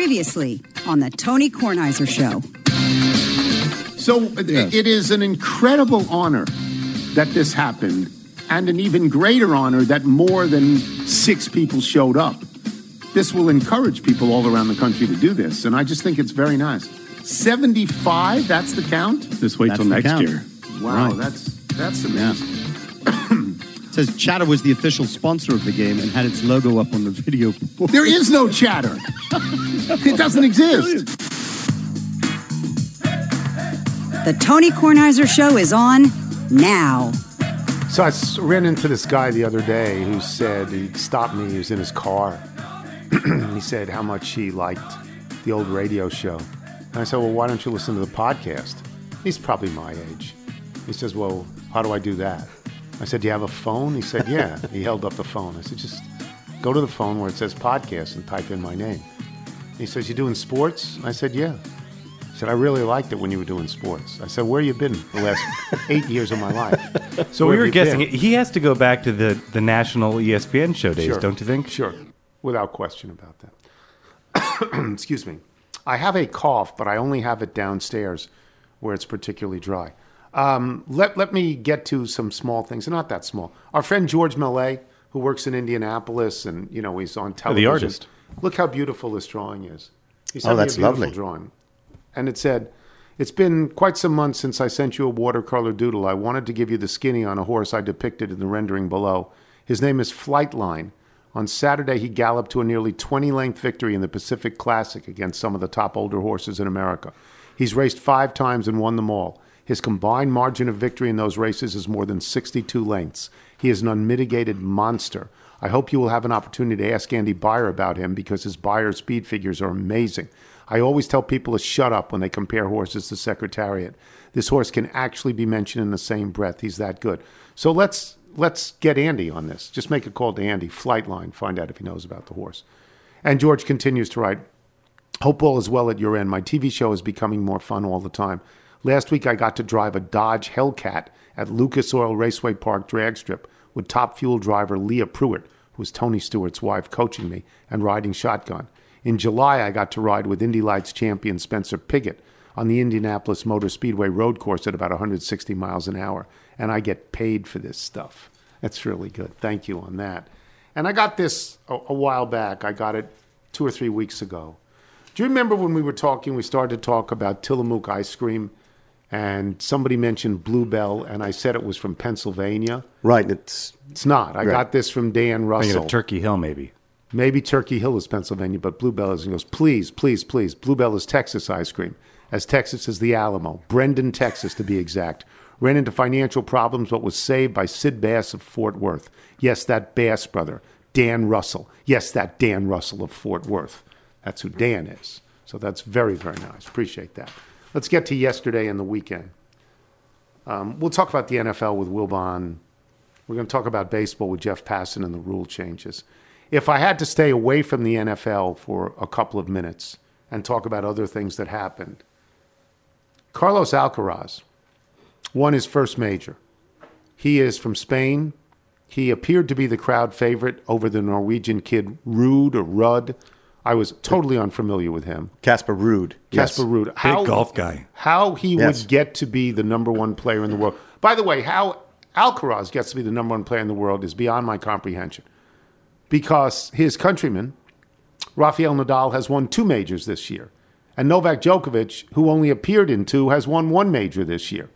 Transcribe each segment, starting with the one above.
Previously on the Tony Kornheiser Show. So It is an incredible honor that this happened, and an even greater honor that more than 6 people showed up. This will encourage people all around the country to do this, and I just think it's very nice. 75, that's the count? Just wait till next year. Wow, right. That's amazing. It says Chatter was the official sponsor of the game and had its logo up on the video. There is no Chatter. It doesn't exist. The Tony Kornheiser Show is on now. So I ran into this guy the other day who said, he stopped me, he was in his car. He said how much he liked the old radio show. And I said, well, why don't you listen to the podcast? He's probably my age. He says, well, how do I do that? I said, do you have a phone? He said, yeah. He held up the phone. I said, just go to the phone where it says podcast and type in my name. He says, you doing sports? I said, yeah. He said, I really liked it when you were doing sports. I said, where you been the last 8 years of my life? So we were guessing, he has to go back to the national ESPN show days, don't you think? Sure, without question about that. Excuse me. I have a cough, but I only have it downstairs where it's particularly dry. Let me get to some small things. They're not that small. Our friend George Millet, who works in Indianapolis, and he's on television. The artist. Look how beautiful this drawing is. He sent me a beautiful lovely drawing. And it said, it's been quite some months since I sent you a watercolor doodle. I wanted to give you the skinny on a horse I depicted in the rendering below. His name is Flightline. On Saturday, he galloped to a nearly 20-length victory in the Pacific Classic against some of the top older horses in America. He's raced 5 times and won them all. His combined margin of victory in those races is more than 62 lengths. He is an unmitigated monster. I hope you will have an opportunity to ask Andy Beyer about him because his Beyer speed figures are amazing. I always tell people to shut up when they compare horses to Secretariat. This horse can actually be mentioned in the same breath. He's that good. So let's get Andy on this. Just make a call to Andy, Flightline, find out if he knows about the horse. And George continues to write, hope all is well at your end. My TV show is becoming more fun all the time. Last week, I got to drive a Dodge Hellcat at Lucas Oil Raceway Park drag strip with Top Fuel driver Leah Pruitt, who was Tony Stewart's wife, coaching me and riding shotgun. In July, I got to ride with Indy Lights champion Spencer Pigot on the Indianapolis Motor Speedway road course at about 160 miles an hour, and I get paid for this stuff. That's really good. Thank you on that. And I got this a while back. I got it 2 or 3 weeks ago. Do you remember when we were talking, we started to talk about Tillamook ice cream? And somebody mentioned Bluebell, and I said it was from Pennsylvania. Right. It's not. I got this from Dan Russell. Turkey Hill, maybe. Maybe Turkey Hill is Pennsylvania, but Bluebell is. And he goes, please, please, please. Bluebell is Texas ice cream. As Texas as the Alamo. Brendan, Texas, to be exact. Ran into financial problems, but was saved by Sid Bass of Fort Worth. Yes, that Bass brother. Dan Russell. Yes, that Dan Russell of Fort Worth. That's who Dan is. So that's very, very nice. Appreciate that. Let's get to yesterday and the weekend. We'll talk about the NFL with Wilbon. We're going to talk about baseball with Jeff Passan and the rule changes. If I had to stay away from the NFL for a couple of minutes and talk about other things that happened, Carlos Alcaraz won his first major. He is from Spain. He appeared to be the crowd favorite over the Norwegian kid Ruud. I was totally unfamiliar with him. Casper Ruud. Casper Ruud. Big golf guy. How he would get to be the number one player in the world. By the way, how Alcaraz gets to be the number one player in the world is beyond my comprehension. Because his countryman, Rafael Nadal, has won 2 majors this year. And Novak Djokovic, who only appeared in 2, has won 1 major this year.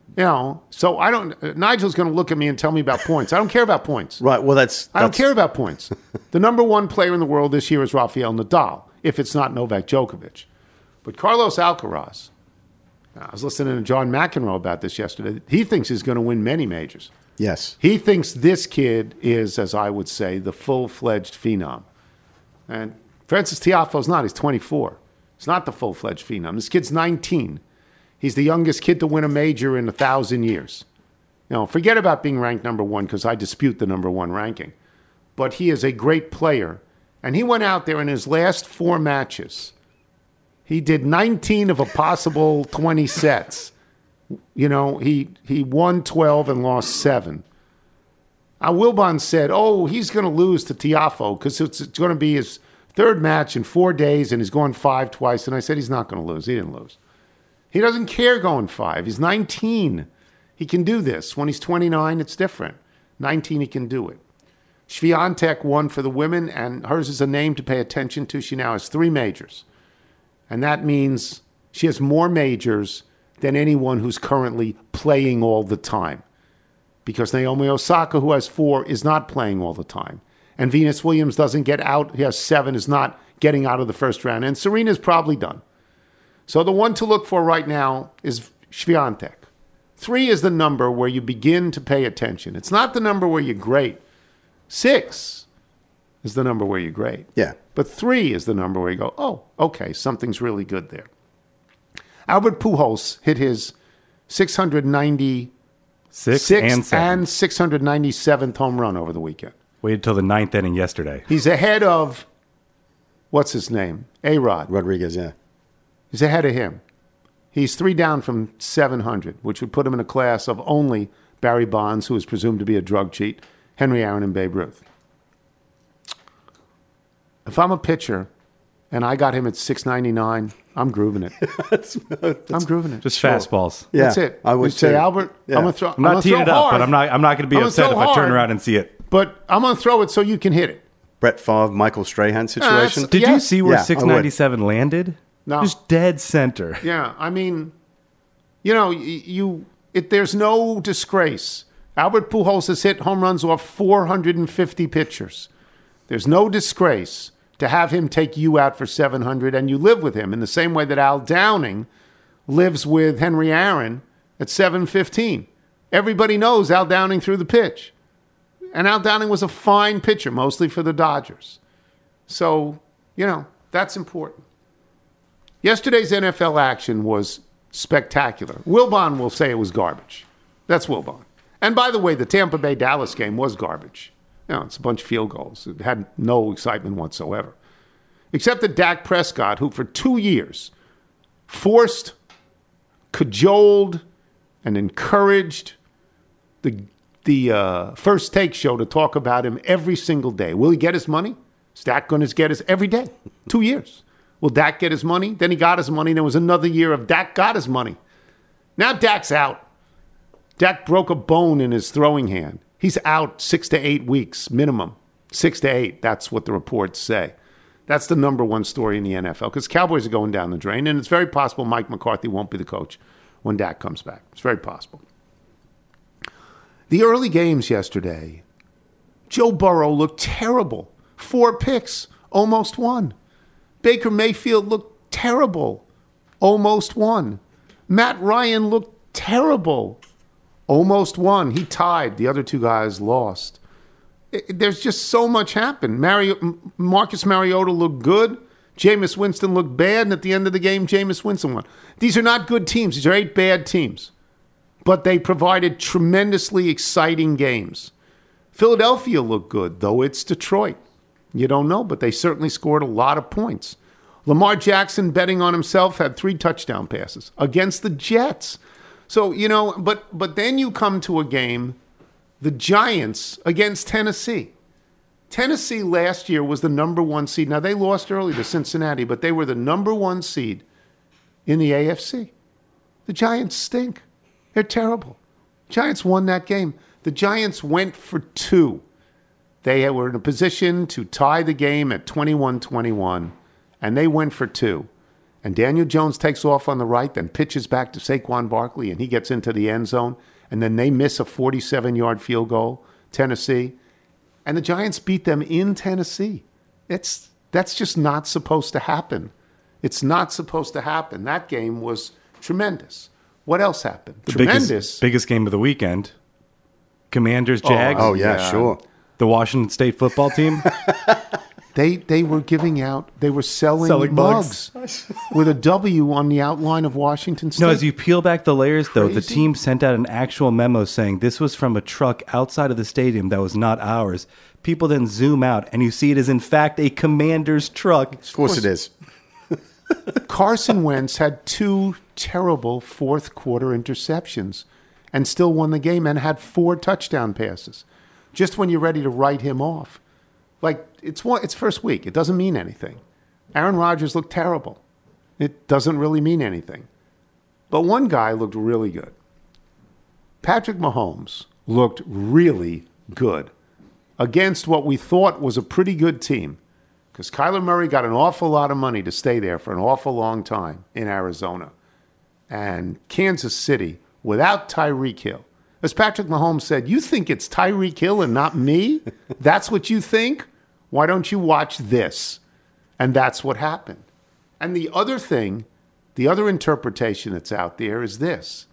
So I don't. Nigel's going to look at me and tell me about points. I don't care about points. Right. Well, I don't care about points. The number one player in the world this year is Rafael Nadal, if it's not Novak Djokovic. But Carlos Alcaraz, I was listening to John McEnroe about this yesterday. He thinks he's going to win many majors. Yes. He thinks this kid is, as I would say, the full-fledged phenom. And Francis Tiafoe's not. He's 24. He's not the full-fledged phenom. This kid's 19. He's the youngest kid to win a major in 1,000 years. Forget about being ranked number 1 because I dispute the number 1 ranking. But he is a great player. And he went out there in his last 4 matches. He did 19 of a possible 20 sets. He won 12 and lost 7. Wilbon said, he's going to lose to Tiafoe because it's going to be his Third match in 4 days, and he's gone 5 twice. And I said, he's not going to lose. He didn't lose. He doesn't care going 5. He's 19. He can do this. When he's 29, it's different. 19, he can do it. Swiatek won for the women, and hers is a name to pay attention to. She now has 3 majors. And that means she has more majors than anyone who's currently playing all the time. Because Naomi Osaka, who has 4, is not playing all the time. And Venus Williams doesn't get out. He has 7, is not getting out of the first round. And Serena's probably done. So the one to look for right now is Swiatek. 3 is the number where you begin to pay attention. It's not the number where you're great. 6 is the number where you're great. Yeah. But 3 is the number where you go, oh, okay, something's really good there. Albert Pujols hit his 696th and 697th home run over the weekend. Waited till the 9th inning yesterday. He's ahead of, what's his name? A-Rod. Rodriguez, yeah. He's ahead of him. He's 3 down from 700, which would put him in a class of only Barry Bonds, who is presumed to be a drug cheat, Henry Aaron, and Babe Ruth. If I'm a pitcher and I got him at 699, I'm grooving it. I'm grooving it. Just fastballs. Yeah, That's it. I would say, too. Albert, Yeah. I'm going to throw. I'm not teeing it up, but I'm not going to be upset if I turn around and see it. But I'm going to throw it so you can hit it. Brett Favre, Michael Strahan situation. Did Yeah. you see where Yeah, I would. 697 landed? No. Just dead center. Yeah, I mean, you know, there's no disgrace. Albert Pujols has hit home runs off 450 pitchers. There's no disgrace to have him take you out for 700, and you live with him in the same way that Al Downing lives with Henry Aaron at 715. Everybody knows Al Downing threw the pitch. And Al Downing was a fine pitcher, mostly for the Dodgers. So, you know, that's important. Yesterday's NFL action was spectacular. Wilbon will say it was garbage. That's Wilbon. And by the way, the Tampa Bay-Dallas game was garbage. You know, it's a bunch of field goals. It had no excitement whatsoever. Except that Dak Prescott, who for 2 years forced, cajoled, and encouraged the First Take show to talk about him every single day. Will he get his money? Is Dak going to get his every day? 2 years. Will Dak get his money? Then he got his money. There was another year of Dak got his money. Now Dak's out. Dak broke a bone in his throwing hand. He's out 6 to 8 weeks minimum. 6 to 8. That's what the reports say. That's the number one story in the NFL because Cowboys are going down the drain, and it's very possible Mike McCarthy won't be the coach when Dak comes back. It's very possible. The early games yesterday, Joe Burrow looked terrible. 4 picks, almost won. Baker Mayfield looked terrible, almost won. Matt Ryan looked terrible, almost won. He tied. The other 2 guys lost. There's just so much happened. Marcus Mariota looked good. Jameis Winston looked bad. And at the end of the game, Jameis Winston won. These are not good teams. These are 8 bad teams. But they provided tremendously exciting games. Philadelphia looked good, though it's Detroit. You don't know, but they certainly scored a lot of points. Lamar Jackson, betting on himself, had 3 touchdown passes against the Jets. So, you know, but then you come to a game, the Giants against Tennessee. Tennessee last year was the number 1 seed. Now, they lost early to Cincinnati, but they were the number 1 seed in the AFC. The Giants stink. They're terrible. Giants won that game. The Giants went for 2. They were in a position to tie the game at 21-21, and they went for 2. And Daniel Jones takes off on the right, then pitches back to Saquon Barkley, and he gets into the end zone. And then they miss a 47-yard field goal, Tennessee. And the Giants beat them in Tennessee. That's just not supposed to happen. It's not supposed to happen. That game was tremendous. What else happened? The biggest game of the weekend. Commanders, Jags. Oh, yeah, sure. The Washington State football team. They were giving out, they were selling mugs with a W on the outline of Washington State. No, as you peel back the layers, though, the Crazy. team sent out an actual memo saying this was from a truck outside of the stadium that was not ours. People then zoom out, and you see it is, in fact, a Commander's truck. Of course it is. Carson Wentz had 2 terrible fourth-quarter interceptions and still won the game and had 4 touchdown passes. Just when you're ready to write him off. Like, it's first week. It doesn't mean anything. Aaron Rodgers looked terrible. It doesn't really mean anything. But one guy looked really good. Patrick Mahomes looked really good against what we thought was a pretty good team, because Kyler Murray got an awful lot of money to stay there for an awful long time in Arizona. And Kansas City, without Tyreek Hill, as Patrick Mahomes said, you think it's Tyreek Hill and not me? That's what you think? Why don't you watch this? And that's what happened. And the other thing, the other interpretation that's out there is this.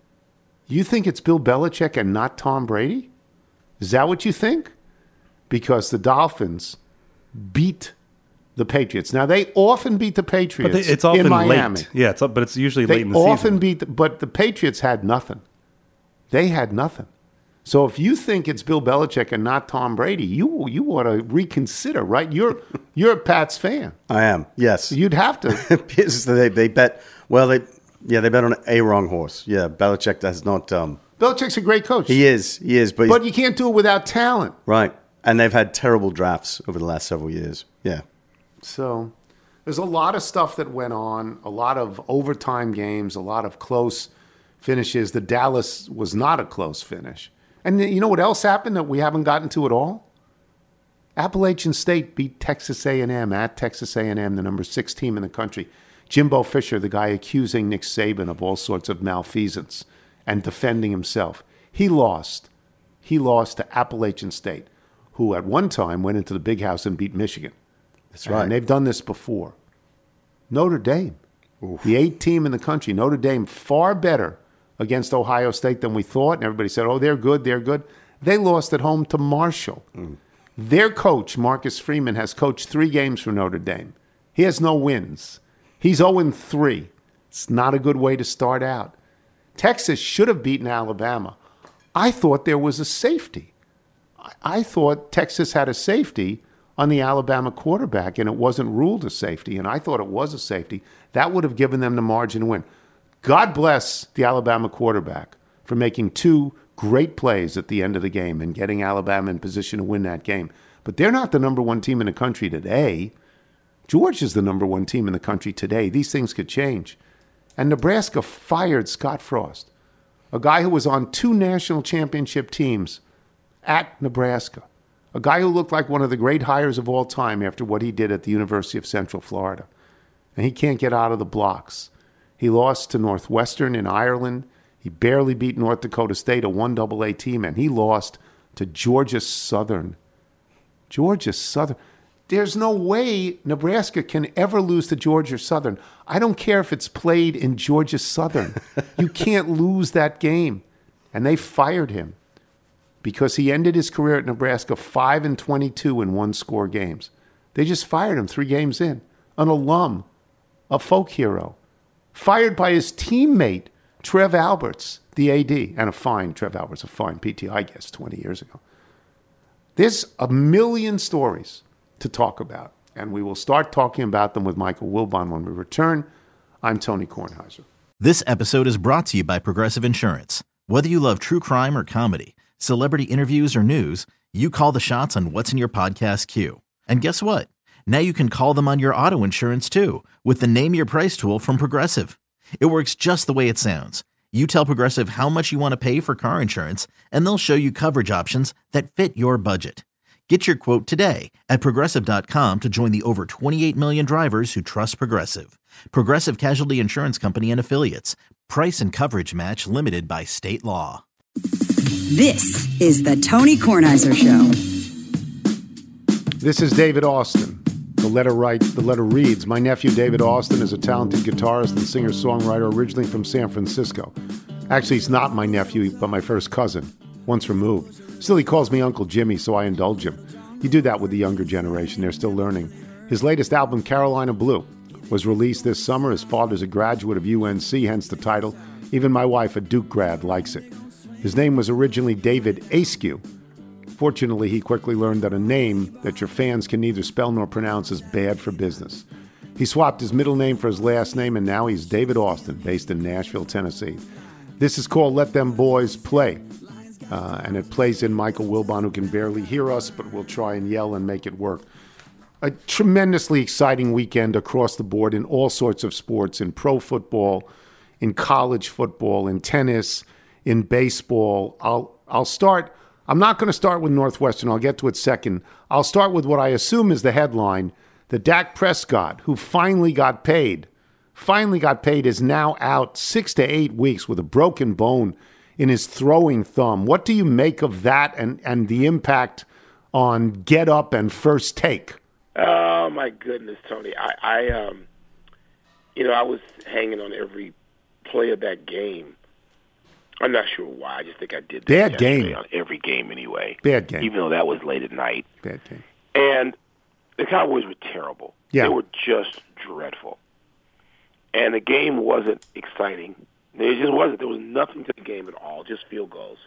You think it's Bill Belichick and not Tom Brady? Is that what you think? Because the Dolphins beat the Patriots. Now, they often beat the Patriots it's often in Miami. late. Yeah, but it's usually They late in the often season. but the Patriots had nothing. They had nothing. So if you think it's Bill Belichick and not Tom Brady, you ought to reconsider, right? You're a Pats fan. I am, yes. You'd have to. They bet, well, they bet on a wrong horse. Yeah, Belichick does not. Belichick's a great coach. He is, but you can't do it without talent. right. And they've had terrible drafts over the last several years. Yeah. So there's a lot of stuff that went on, a lot of overtime games, a lot of close finishes. The Dallas was not a close finish. And you know what else happened that we haven't gotten to at all? Appalachian State beat Texas A&M at Texas A&M, the number 6 team in the country. Jimbo Fisher, the guy accusing Nick Saban of all sorts of malfeasance and defending himself. He lost. He lost to Appalachian State, who at one time went into the Big House and beat Michigan. That's right. And they've done this before. Notre Dame, the 8th team in the country. Notre Dame, far better against Ohio State than we thought. And everybody said, oh, they're good, they're good. They lost at home to Marshall. Their coach, Marcus Freeman, has coached 3 games for Notre Dame. He has no wins. He's 0-3. It's not a good way to start out. Texas should have beaten Alabama. I thought there was a safety. I thought Texas had a safety on the Alabama quarterback, and it wasn't ruled a safety, and I thought it was a safety. That would have given them the margin to win. God bless the Alabama quarterback for making 2 great plays at the end of the game and getting Alabama in position to win that game. But they're not the number 1 team in the country today. Georgia's the number 1 team in the country today. These things could change. And Nebraska fired Scott Frost, a guy who was on 2 national championship teams at Nebraska, a guy who looked like one of the great hires of all time after what he did at the University of Central Florida. And he can't get out of the blocks. He lost to Northwestern in Ireland. He barely beat North Dakota State, a 1AA team, and he lost to Georgia Southern. Georgia Southern. There's no way Nebraska can ever lose to Georgia Southern. I don't care if it's played in Georgia Southern. You can't lose that game. And they fired him because he ended his career at Nebraska 5-22 in 1-score games. They just fired him 3 games in. An alum, a folk hero, fired by his teammate, Trev Alberts, the AD, and a fine, Trev Alberts, a fine PTI guest 20 years ago. There's a million stories to talk about, and we will start talking about them with Michael Wilbon when we return. I'm Tony Kornheiser. This episode is brought to you by Progressive Insurance. Whether you love true crime or comedy, celebrity interviews or news, you call the shots on what's in your podcast queue. And guess what? Now you can call them on your auto insurance too with the Name Your Price tool from Progressive. It works just the way it sounds. You tell Progressive how much you want to pay for car insurance, and they'll show you coverage options that fit your budget. Get your quote today at Progressive.com to join the over 28 million drivers who trust Progressive. Progressive Casualty Insurance Company and Affiliates. Price and coverage match limited by state law. This is the Tony Kornheiser Show. This is David Austin. The letter reads, my nephew David Austin is a talented guitarist and singer-songwriter originally from San Francisco. Actually, he's not my nephew, but my first cousin, once removed. Still, he calls me Uncle Jimmy, so I indulge him. You do that with the younger generation. They're still learning. His latest album, Carolina Blue, was released this summer. His father's a graduate of UNC, hence the title. Even my wife, a Duke grad, likes it. His name was originally David Askew. Fortunately, he quickly learned that a name that your fans can neither spell nor pronounce is bad for business. He swapped his middle name for his last name, and now he's David Austin, based in Nashville, Tennessee. This is called Let Them Boys Play. And it plays in Michael Wilbon, who can barely hear us, but we'll try and yell and make it work. A tremendously exciting weekend across the board in all sorts of sports, in pro football, in college football, in tennis, in baseball. I'll start. I'm not going to start with Northwestern. I'll get to it second. I'll start with what I assume is the headline, that Dak Prescott, who finally got paid, is now out 6 to 8 weeks with a broken bone in his throwing thumb. What do you make of that and the impact on Get Up and First Take? Oh, my goodness, Tony. I was hanging on every play of that game. I'm not sure why. I just think I did that. Bad game. On every game anyway. Bad game. Even though that was late at night. Bad game. And the Cowboys were terrible. Yeah. They were just dreadful. And the game wasn't exciting. It just wasn't. There was nothing to the game at all, just field goals.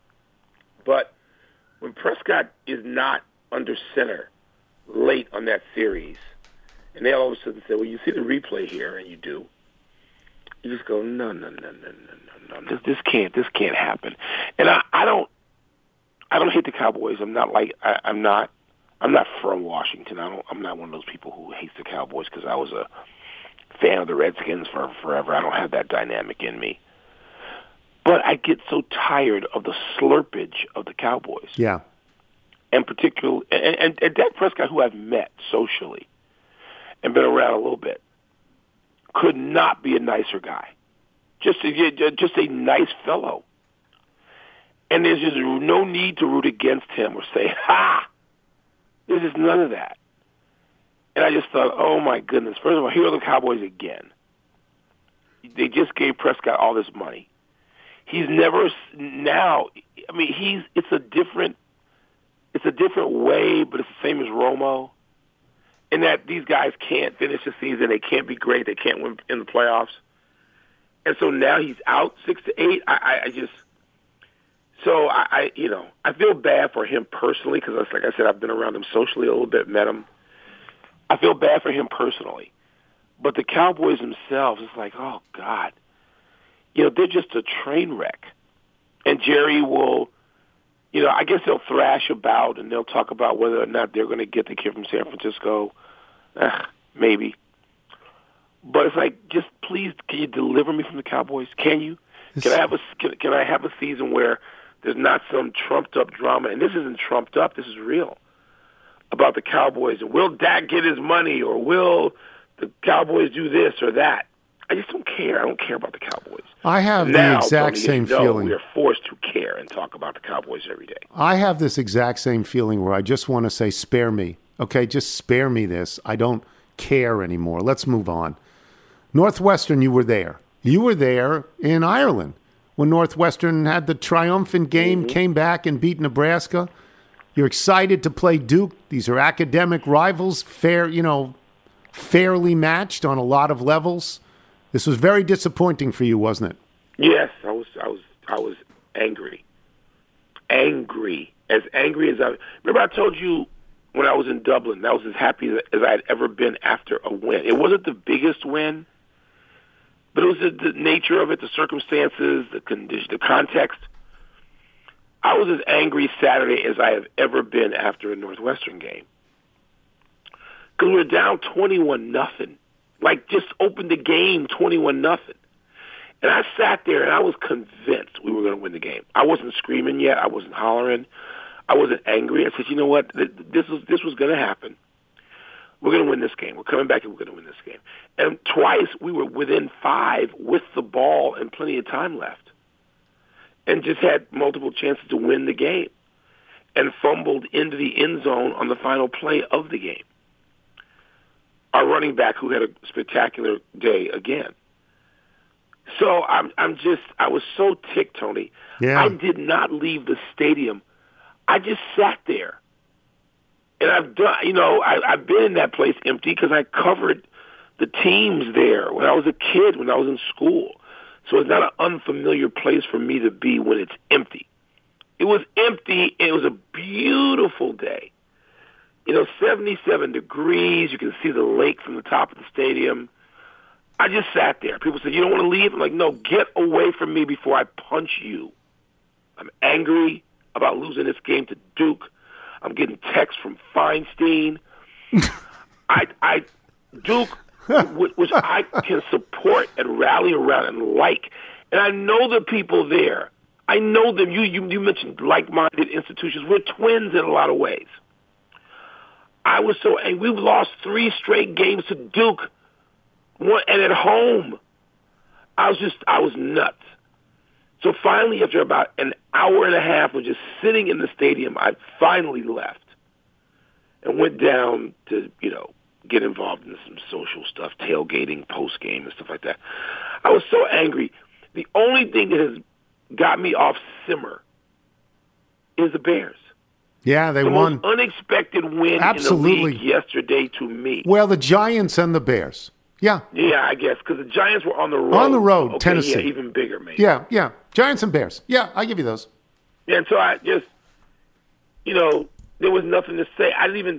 But when Prescott is not under center late on that series, and they all of a sudden say, well, you see the replay here, and you do, you just go, no. This can't happen. And I don't hate the Cowboys. I'm not from Washington. I'm not one of those people who hates the Cowboys because I was a fan of the Redskins for forever. I don't have that dynamic in me. But I get so tired of the slurpage of the Cowboys. Yeah. And particularly, and Dak Prescott, who I've met socially and been around a little bit, could not be a nicer guy. Just a nice fellow. And there's just no need to root against him or say, ha! There's just none of that. And I just thought, oh, my goodness. First of all, here are the Cowboys again. They just gave Prescott all this money. He's never now. I mean, it's a different way, but it's the same as Romo, in that these guys can't finish the season. They can't be great. They can't win in the playoffs. And so now he's out 6 to 8. I feel bad for him personally because, like I said, I've been around him socially a little bit, met him. I feel bad for him personally. But the Cowboys themselves, it's like, oh, God. They're just a train wreck. And Jerry will, I guess they'll thrash about and they'll talk about whether or not they're going to get the kid from San Francisco. Maybe. But it's like, just please, can you deliver me from the Cowboys? Can you? Can I have a season where there's not some trumped-up drama? And this isn't trumped up. This is real. About the Cowboys. Will Dak get his money, or will the Cowboys do this or that? I just don't care. I don't care about the Cowboys. I have the exact same feeling. We are forced to care and talk about the Cowboys every day. I have this exact same feeling where I just want to say, spare me. Okay, just spare me this. I don't care anymore. Let's move on. Northwestern, you were there. You were there in Ireland when Northwestern had the triumphant game, came back and beat Nebraska. You're excited to play Duke. These are academic rivals, fairly matched on a lot of levels. This was very disappointing for you, wasn't it? Yes, I was angry. Angry. As angry as I... Remember I told you when I was in Dublin, that was as happy as I had ever been after a win. It wasn't the biggest win, but it was the nature of it, the circumstances, the condition, the context. I was as angry Saturday as I have ever been after a Northwestern game. Because we were down 21-0. Like, just opened the game 21-0. And I sat there and I was convinced we were going to win the game. I wasn't screaming yet. I wasn't hollering. I wasn't angry. I said, you know what? This was going to happen. We're going to win this game. We're coming back and we're going to win this game. And twice we were within 5 with the ball and plenty of time left. And just had multiple chances to win the game. And fumbled into the end zone on the final play of the game. Our running back, who had a spectacular day again. So I was so ticked, Tony. Yeah. I did not leave the stadium. I just sat there. And I've been in that place empty because I covered the teams there when I was a kid, when I was in school. So it's not an unfamiliar place for me to be when it's empty. It was empty, and it was a beautiful day. 77 degrees. You can see the lake from the top of the stadium. I just sat there. People said, you don't want to leave? I'm like, no, get away from me before I punch you. I'm angry about losing this game to Duke. I'm getting texts from Feinstein. Duke, which I can support and rally around and like. And I know the people there. I know them. You mentioned like-minded institutions. We're twins in a lot of ways. I was so angry. We've lost 3 straight games to Duke, and at home. I was nuts. So finally, after about an hour and a half of just sitting in the stadium, I finally left and went down to, get involved in some social stuff, tailgating, post-game, and stuff like that. I was so angry. The only thing that has got me off simmer is the Bears. Yeah, they the won. Most unexpected win Absolutely. in the league yesterday to me. Well, the Giants and the Bears. Yeah. Yeah, I guess, because the Giants were on the road. On the road, okay, Tennessee. Yeah, even bigger, maybe. Yeah. Giants and Bears. Yeah, I give you those. Yeah, and so I just, there was nothing to say.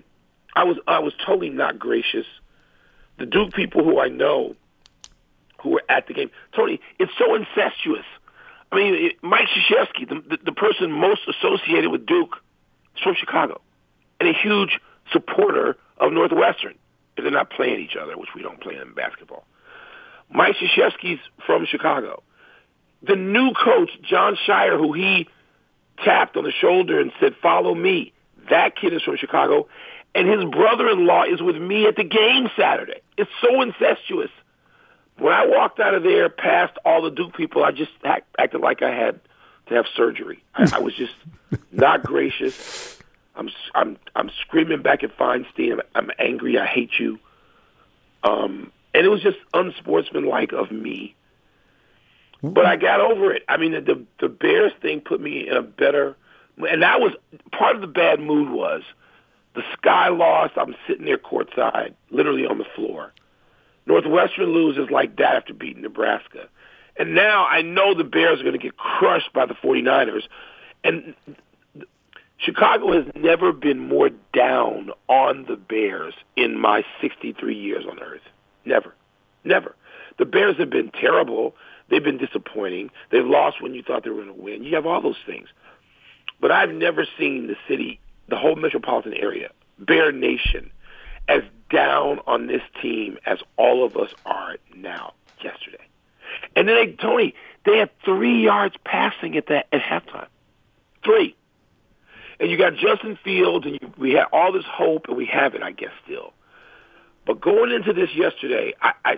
I was totally not gracious. The Duke people who I know who were at the game, Tony, it's so incestuous. I mean, Mike Krzyzewski, the person most associated with Duke, is from Chicago, and a huge supporter of Northwestern. If they're not playing each other, which we don't play in basketball. Mike Krzyzewski's from Chicago. The new coach, John Shire, who he tapped on the shoulder and said, "Follow me," that kid is from Chicago. And his brother-in-law is with me at the game Saturday. It's so incestuous. When I walked out of there past all the Duke people, I just acted like I had to have surgery. I was just not gracious. I'm screaming back at Feinstein. I'm angry. I hate you. And it was just unsportsmanlike of me. But I got over it. I mean, the Bears thing put me in a better, and that was part of the bad mood was the Sky lost. I'm sitting there courtside, literally on the floor. Northwestern loses like that after beating Nebraska. And now I know the Bears are going to get crushed by the 49ers. And Chicago has never been more down on the Bears in my 63 years on earth. Never. The Bears have been terrible. They've been disappointing. They've lost when you thought they were going to win. You have all those things. But I've never seen the city, the whole metropolitan area, Bear Nation, as down on this team as all of us are now yesterday. And then, Tony, they had 3 yards passing at halftime. 3. And you got Justin Fields, and we had all this hope, and we have it, I guess, still. But going into this yesterday,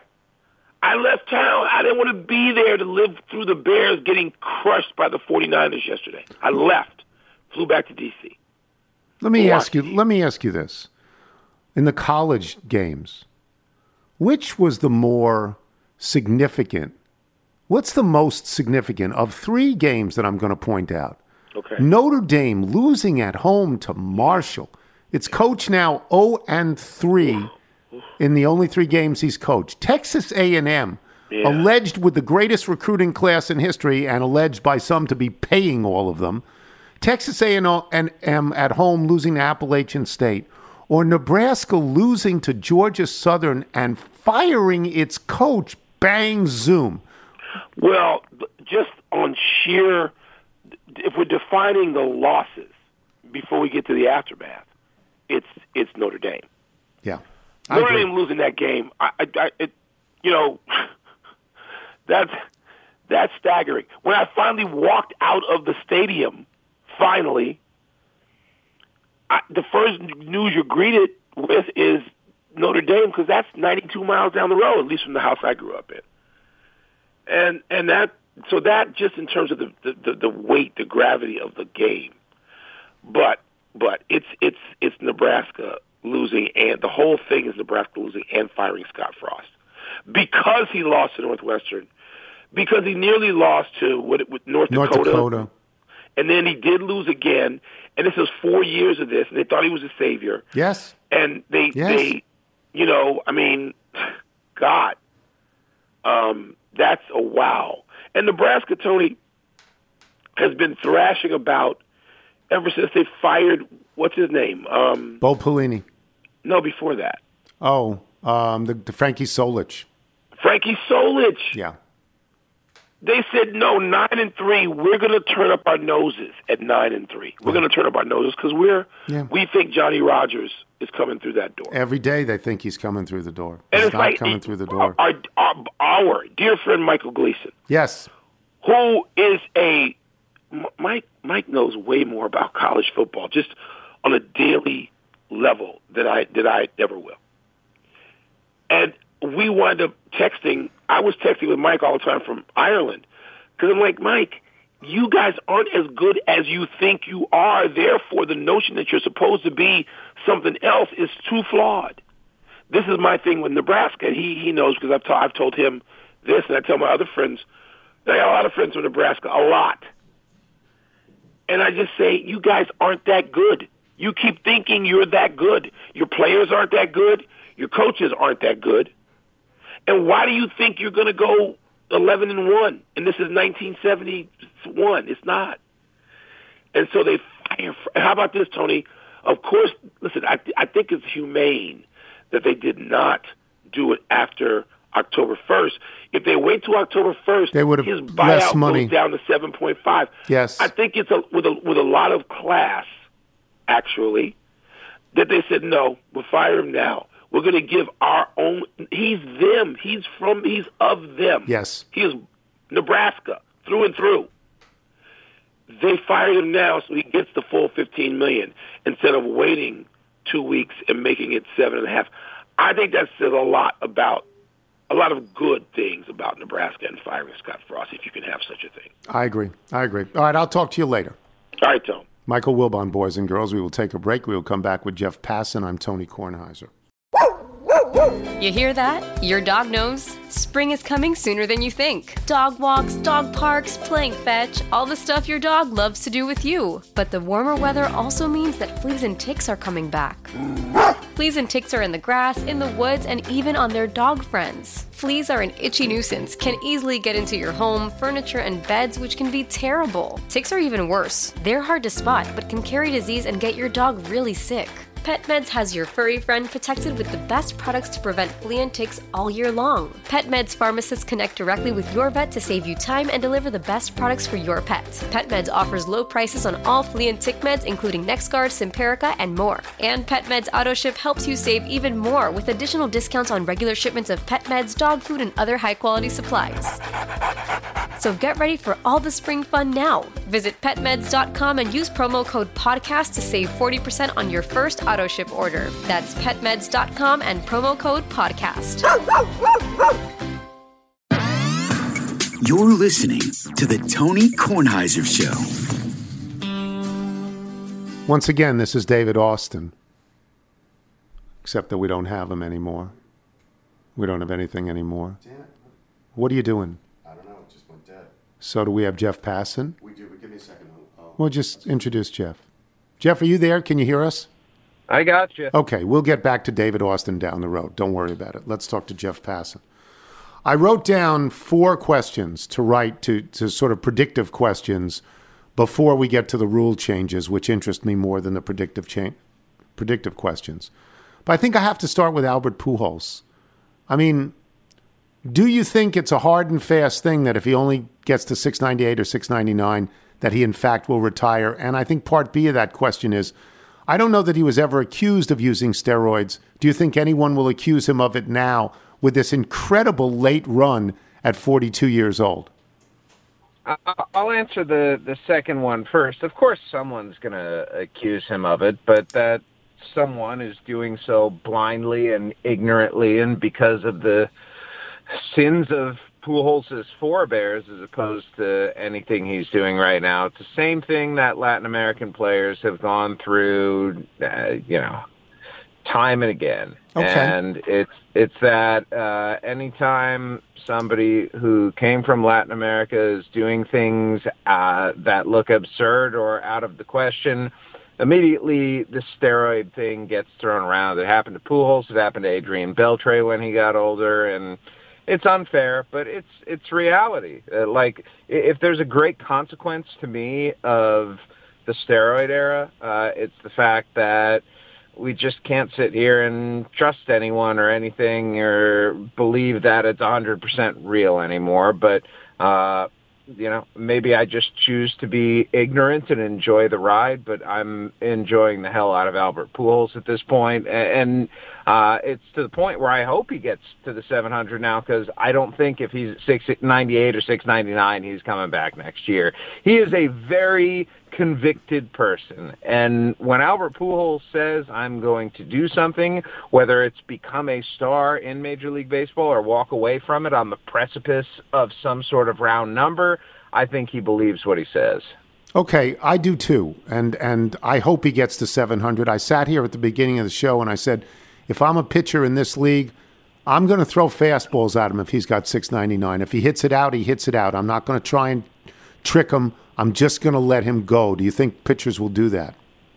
I left town. I didn't want to be there to live through the Bears getting crushed by the 49ers yesterday. I left, flew back to D.C. Let me ask you this. In the college games, which was the more significant? What's the most significant of 3 games that I'm going to point out? Okay. Notre Dame losing at home to Marshall. Its coach now 0-3 in the only 3 games he's coached. Texas A&M, alleged with the greatest recruiting class in history and alleged by some to be paying all of them. Texas A&M at home losing to Appalachian State. Or Nebraska losing to Georgia Southern and firing its coach, bang, zoom. Well, just on sheer, if we're defining the losses before we get to the aftermath, it's Notre Dame. Yeah. Notre Dame losing that game, that's staggering. When I finally walked out of the stadium, the first news you're greeted with is Notre Dame, because that's 92 miles down the road, at least from the house I grew up in. And that just in terms of the weight, the gravity of the game. But it's Nebraska losing, and the whole thing is Nebraska losing and firing Scott Frost because he lost to Northwestern, because he nearly lost to North Dakota. And then he did lose again, and this is 4 years of this, and they thought he was a savior. Yes. And they God, that's a wow. And Nebraska, Tony, has been thrashing about ever since they fired, what's his name? Bo Pelini. No, before that. Oh, the Frankie Solich. Frankie Solich. Yeah. They said no, 9-3. We're going to turn up our noses at 9-3. We're going to turn up our noses because we think Johnny Rodgers is coming through that door. Every day they think he's coming through the door. And He's it's not like coming through the door. Our dear friend Michael Gleason, Yes. who is Mike knows way more about college football just on a daily level than I ever will. And we wound up texting. I was texting with Mike all the time from Ireland because I'm like, Mike, you guys aren't as good as you think you are. Therefore, the notion that you're supposed to be something else is too flawed. This is my thing with Nebraska. He knows because I've told him this, and I tell my other friends. I got a lot of friends from Nebraska, a lot. And I just say, you guys aren't that good. You keep thinking you're that good. Your players aren't that good. Your coaches aren't that good. And why do you think you're going to go 11-1? And this is 1971. It's not. And so they fire. How about this, Tony? Of course, listen, I think it's humane that they did not do it after October 1st. If they wait till October 1st, they would have his less buyout money. goes down to 7.5. Yes. I think it's with a lot of class, actually, that they said, no, we'll fire him now. We're going to give our own. He's them. He's of them. Yes. He is Nebraska through and through. They fired him now so he gets the full $15 million instead of waiting 2 weeks and making it 7.5. I think that says a lot of good things about Nebraska and firing Scott Frost, if you can have such a thing. I agree. All right, I'll talk to you later. All right, Tom. Michael Wilbon, boys and girls. We will take a break. We will come back with Jeff Passan. I'm Tony Kornheiser. You hear that? Your dog knows. Spring is coming sooner than you think. Dog walks, dog parks, playing fetch, all the stuff your dog loves to do with you. But the warmer weather also means that fleas and ticks are coming back. Fleas and ticks are in the grass, in the woods, and even on their dog friends. Fleas are an itchy nuisance, can easily get into your home, furniture, and beds, which can be terrible. Ticks are even worse. They're hard to spot, but can carry disease and get your dog really sick. PetMeds has your furry friend protected with the best products to prevent flea and ticks all year long. PetMeds pharmacists connect directly with your vet to save you time and deliver the best products for your pet. PetMeds offers low prices on all flea and tick meds, including NexGard, Simparica, and more. And PetMeds AutoShip helps you save even more with additional discounts on regular shipments of pet meds, dog food, and other high-quality supplies. So get ready for all the spring fun now. Visit PetMeds.com and use promo code PODCAST to save 40% on your first auto ship order. That's PetMeds.com and promo code PODCAST. You're listening to the Tony Kornheiser Show. Once again, this is David Austin. Except that we don't have him anymore. We don't have anything anymore. Damn it. What are you doing? I don't know. It just went dead. So do we have Jeff Passan? We do. Give me a second. Well, just introduce Jeff. Jeff, are you there? Can you hear us? I got you. Okay, we'll get back to David Austin down the road. Don't worry about it. Let's talk to Jeff Passan. I wrote down 4 questions to write to sort of predictive questions before we get to the rule changes, which interest me more than the predictive questions. But I think I have to start with Albert Pujols. I mean, do you think it's a hard and fast thing that if he only gets to 698 or 699, that he in fact will retire? And I think part B of that question is, I don't know that he was ever accused of using steroids. Do you think anyone will accuse him of it now with this incredible late run at 42 years old? I'll answer the second one first. Of course, someone's going to accuse him of it, but that someone is doing so blindly and ignorantly and because of the sins of Pujols' forebears as opposed to anything he's doing right now. It's the same thing that Latin American players have gone through, time and again. Okay. And it's that anytime somebody who came from Latin America is doing things that look absurd or out of the question, immediately the steroid thing gets thrown around. It happened to Pujols. It happened to Adrian Beltre when he got older, and it's unfair, but it's reality. Like, if there's a great consequence to me of the steroid era, it's the fact that we just can't sit here and trust anyone or anything or believe that it's 100% real anymore. But Maybe I just choose to be ignorant and enjoy the ride, but I'm enjoying the hell out of Albert Pujols at this point. And it's to the point where I hope he gets to the 700 now, because I don't think if he's 698 or 699, he's coming back next year. He is a very convicted person. And when Albert Pujols says, I'm going to do something, whether it's become a star in Major League Baseball or walk away from it on the precipice of some sort of round number, I think he believes what he says. Okay, I do too. And I hope he gets to 700. I sat here at the beginning of the show and I said, if I'm a pitcher in this league, I'm going to throw fastballs at him if he's got 699. If he hits it out, he hits it out. I'm not going to try and trick him. I'm just going to let him go. Do you think pitchers will do that?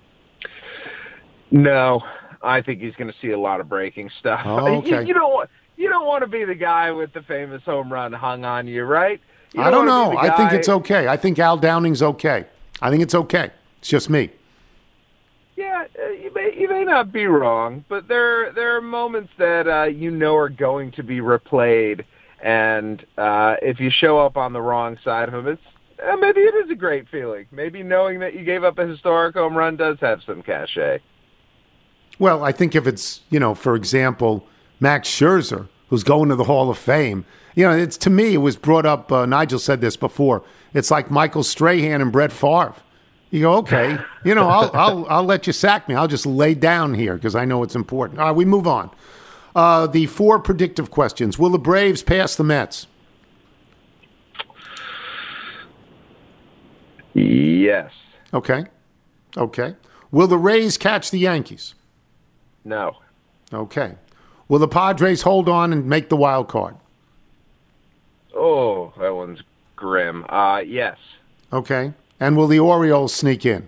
No, I think he's going to see a lot of breaking stuff. Oh, okay. You don't want to be the guy with the famous home run hung on you, right? I don't know. I think it's okay. I think Al Downing's okay. I think it's okay. It's just me. Yeah, you may not be wrong, but there are moments that are going to be replayed, and if you show up on the wrong side of them, maybe it is a great feeling. Maybe knowing that you gave up a historic home run does have some cachet. Well, I think if it's, for example, Max Scherzer, who's going to the Hall of Fame, it's, to me, it was brought up, Nigel said this before, it's like Michael Strahan and Brett Favre. You go, okay, I'll let you sack me. I'll just lay down here because I know it's important. All right, we move on. The 4 predictive questions. Will the Braves pass the Mets? Yes. Okay. Will the Rays catch the Yankees? No. Okay. Will the Padres hold on and make the wild card? Oh, that one's grim. Yes. Okay. And will the Orioles sneak in?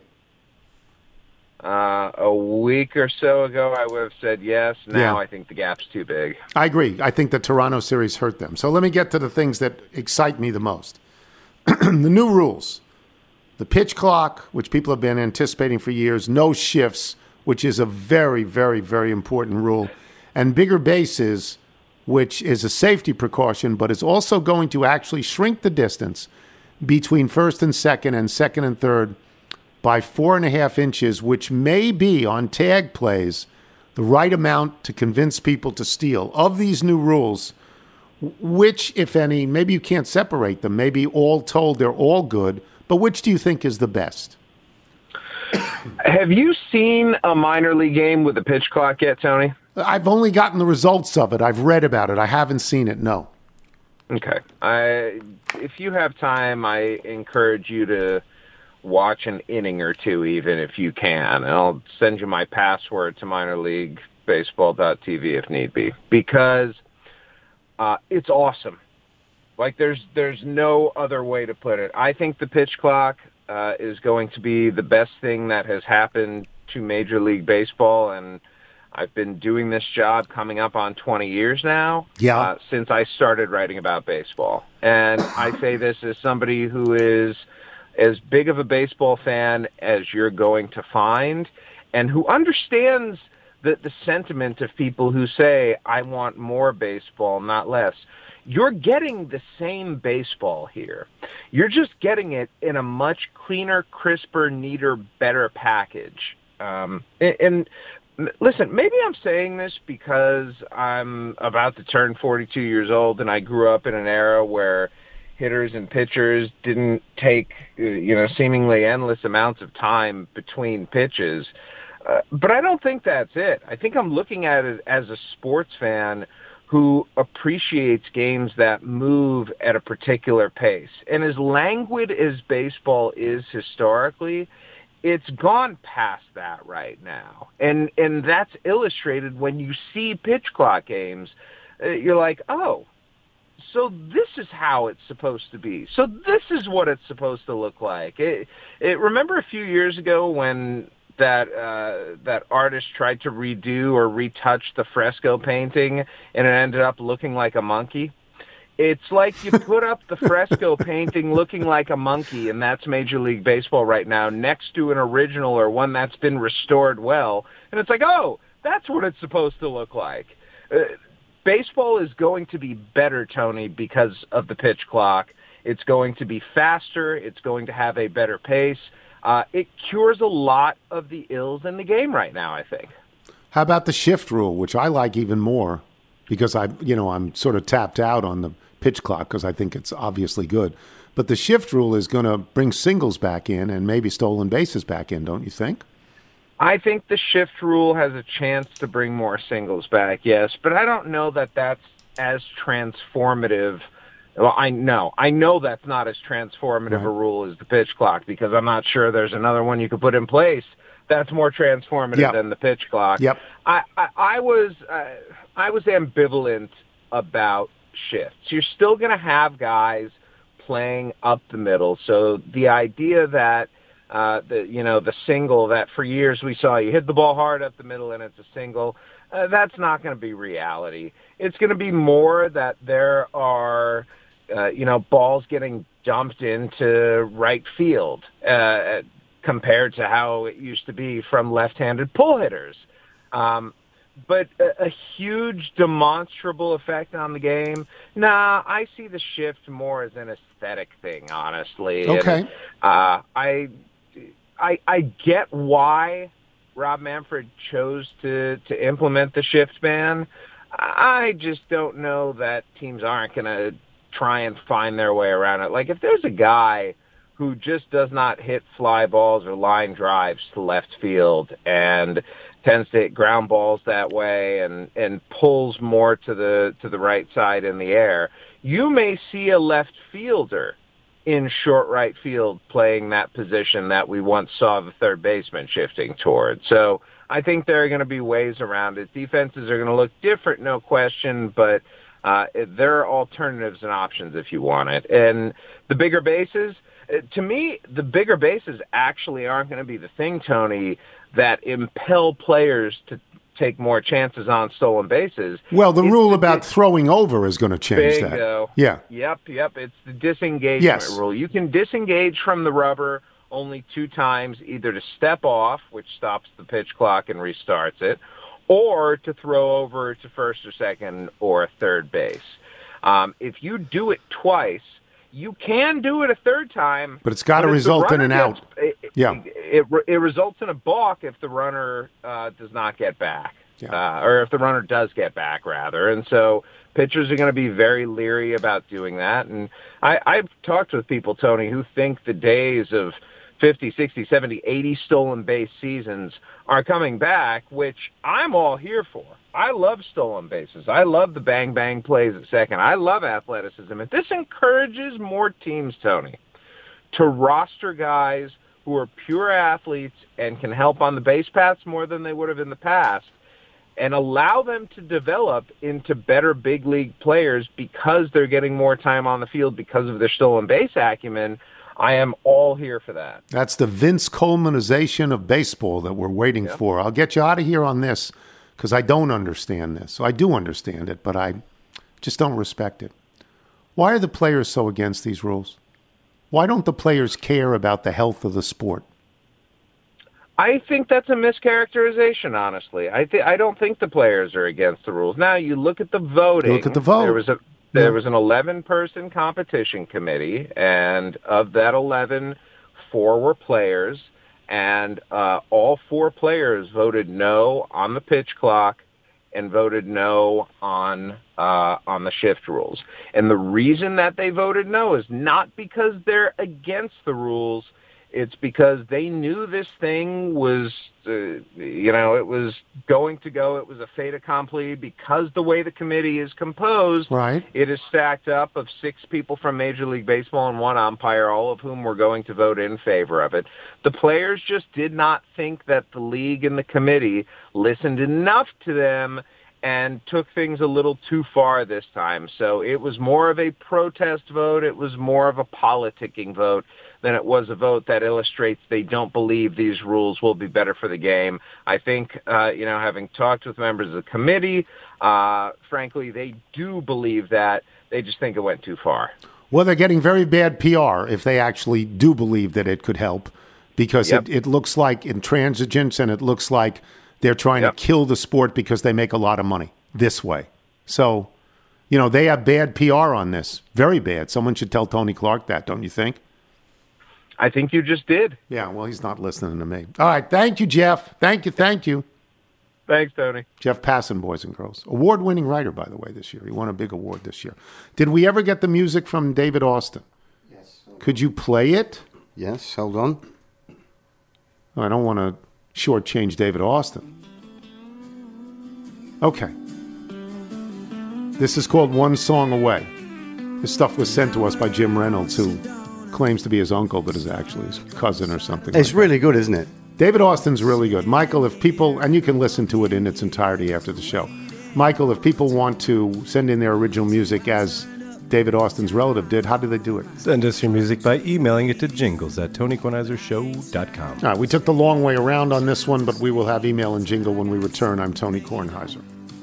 A week or so ago, I would have said yes. Now I think the gap's too big. I agree. I think the Toronto series hurt them. So let me get to the things that excite me the most. The new rules. The pitch clock, which people have been anticipating for years. No shifts, which is a very, very, very important rule. And bigger bases, which is a safety precaution, but is also going to actually shrink the distance between first and second and third by 4.5 inches, which may be on tag plays the right amount to convince people to steal. Of these new rules, which, if any, maybe you can't separate them, maybe all told they're all good, but which do you think is the best? Have you seen a minor league game with a pitch clock yet, Tony? I've only gotten the results of it. I've read about it. I haven't seen it, no. Okay. If you have time, I encourage you to watch an inning or two, even if you can. And I'll send you my password to minorleaguebaseball.tv if need be, because it's awesome. Like, there's no other way to put it. I think the pitch clock is going to be the best thing that has happened to Major League Baseball, and I've been doing this job coming up on 20 years now, since I started writing about baseball. And I say this as somebody who is as big of a baseball fan as you're going to find, and who understands the sentiment of people who say, I want more baseball, not less. You're getting the same baseball here. You're just getting it in a much cleaner, crisper, neater, better package. And listen, maybe I'm saying this because I'm about to turn 42 years old, and I grew up in an era where hitters and pitchers didn't take, seemingly endless amounts of time between pitches. But I don't think that's it. I think I'm looking at it as a sports fan who appreciates games that move at a particular pace. And as languid as baseball is historically, it's gone past that right now. And that's illustrated when you see pitch clock games. You're like, oh, so this is how it's supposed to be. So this is what it's supposed to look like. Remember a few years ago when that artist tried to redo or retouch the fresco painting and it ended up looking like a monkey? It's like you put up the fresco painting looking like a monkey, and that's Major League Baseball right now, next to an original or one that's been restored well. And it's like, oh, that's what it's supposed to look like. Baseball is going to be better, Tony, because of the pitch clock. It's going to be faster. It's going to have a better pace. It cures a lot of the ills in the game right now, I think. How about the shift rule, which I like even more because I'm sort of tapped out on the pitch clock because I think it's obviously good. But the shift rule is going to bring singles back in and maybe stolen bases back in, don't you think? I think the shift rule has a chance to bring more singles back, yes, but I don't know that that's as transformative. Well, I know that's not as transformative a rule as the pitch clock because I'm not sure there's another one you could put in place that's more transformative than the pitch clock. Yep. I was ambivalent about shifts. You're still going to have guys playing up the middle, so the idea that the single that for years we saw, you hit the ball hard up the middle and it's a single, that's not going to be reality. It's going to be more that there are balls getting dumped into right field compared to how it used to be from left-handed pull hitters. But a huge demonstrable effect on the game, nah, I see the shift more as an aesthetic thing, honestly. Okay. And, I get why Rob Manfred chose to implement the shift ban. I just don't know that teams aren't going to try and find their way around it. Like, if there's a guy who just does not hit fly balls or line drives to left field and tends to hit ground balls that way and pulls more to the right side in the air, you may see a left fielder in short right field playing that position that we once saw the third baseman shifting toward. So I think there are going to be ways around it. Defenses are going to look different, no question, but there are alternatives and options if you want it. And the bigger bases, to me, the bigger bases actually aren't going to be the thing, Tony, that impel players to take more chances on stolen bases. Well, the rule about throwing over is going to change that. Bingo. Yeah. Yep. It's the disengagement rule. You can disengage from the rubber only 2 times, either to step off, which stops the pitch clock and restarts it, or to throw over to first or second or third base. If you do it twice, you can do it a third time, but it's got to result in an out. It results in a balk if the runner does not get back, or if the runner does get back, rather. And so pitchers are going to be very leery about doing that. And I've talked with people, Tony, who think the days of 50, 60, 70, 80 stolen base seasons are coming back, which I'm all here for. I love stolen bases. I love the bang-bang plays at second. I love athleticism. If this encourages more teams, Tony, to roster guys who are pure athletes and can help on the base paths more than they would have in the past, and allow them to develop into better big league players because they're getting more time on the field because of their stolen base acumen, I am all here for that. That's the Vince Colemanization of baseball that we're waiting for. I'll get you out of here on this because I don't understand this. So I do understand it, but I just don't respect it. Why are the players so against these rules? Why don't the players care about the health of the sport? I think that's a mischaracterization, honestly. I don't think the players are against the rules. Now, you look at the voting. Look at the vote. There was an 11-person competition committee, and of that 11, 4 were players, and all 4 players voted no on the pitch clock and voted no on the shift rules. And the reason that they voted no is not because they're against the rules. It's because they knew this thing was, it was going to go. It was a fait accompli because the way the committee is composed, it is stacked up of 6 people from Major League Baseball and 1 umpire, all of whom were going to vote in favor of it. The players just did not think that the league and the committee listened enough to them and took things a little too far this time. So it was more of a protest vote. It was more of a politicking vote than it was a vote that illustrates they don't believe these rules will be better for the game. I think, having talked with members of the committee, frankly, they do believe that. They just think it went too far. Well, they're getting very bad PR if they actually do believe that it could help, because it looks like intransigence, and it looks like they're trying to kill the sport because they make a lot of money this way. So You know, they have bad PR on this. Very bad. Someone should tell Tony Clark that, don't you think? I think you just did. Yeah, well, he's not listening to me. All right, thank you, Jeff. Thank you. Thanks, Tony. Jeff Passan, boys and girls. Award-winning writer, by the way, this year. He won a big award this year. Did we ever get the music from David Austin? Yes. Could you play it? Yes, hold on. I don't want to shortchange David Austin. Okay. This is called One Song Away. This stuff was sent to us by Jim Reynolds, who claims to be his uncle, but is actually his cousin or something. It's really good, isn't it? David Austin's really good. Michael, if people, and you can listen to it in its entirety after the show. Michael, if people want to send in their original music as David Austin's relative did, how do they do it? Send us your music by emailing it to jingles@TonyKornheiserShow.com. All right, we took the long way around on this one, but we will have email and jingle when we return. I'm Tony Kornheiser.